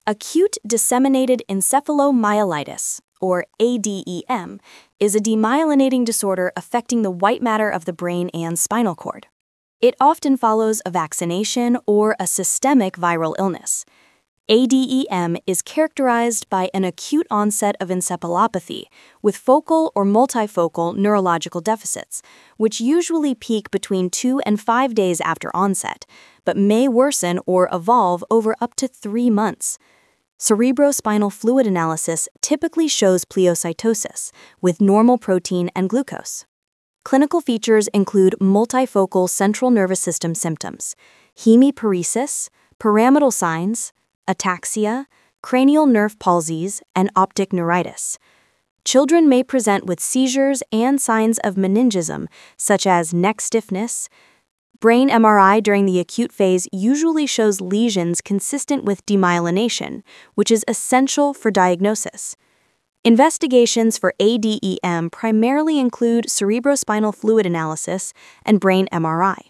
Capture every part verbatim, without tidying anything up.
Acute disseminated encephalomyelitis, or A D E M, is a demyelinating disorder affecting the white matter of the brain and spinal cord. It often follows a vaccination or a systemic viral illness. A D E M is characterized by an acute onset of encephalopathy with focal or multifocal neurological deficits, which usually peak between two and five days after onset, but may worsen or evolve over up to three months. Cerebrospinal fluid analysis typically shows pleocytosis with normal protein and glucose. Clinical features include multifocal central nervous system symptoms, hemiparesis, pyramidal signs, ataxia, cranial nerve palsies, and optic neuritis. Children may present with seizures and signs of meningism, such as neck stiffness. Brain M R I during the acute phase usually shows lesions consistent with demyelination, which is essential for diagnosis. Investigations for A D E M primarily include cerebrospinal fluid analysis and brain M R I.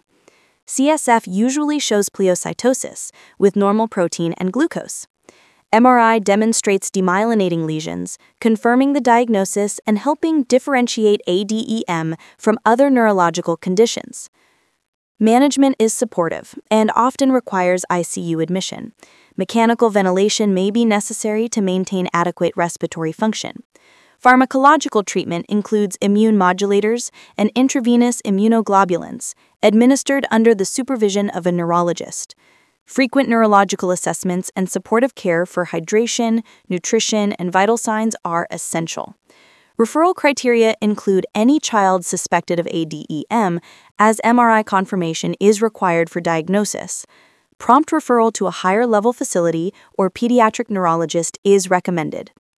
C S F usually shows pleocytosis with normal protein and glucose. M R I demonstrates demyelinating lesions, confirming the diagnosis and helping differentiate A D E M from other neurological conditions. Management is supportive and often requires I C U admission. Mechanical ventilation may be necessary to maintain adequate respiratory function. Pharmacological treatment includes immune modulators and intravenous immunoglobulins, administered under the supervision of a neurologist. Frequent neurological assessments and supportive care for hydration, nutrition, and vital signs are essential. Referral criteria include any child suspected of A D E M, as M R I confirmation is required for diagnosis. Prompt referral to a higher level facility or pediatric neurologist is recommended.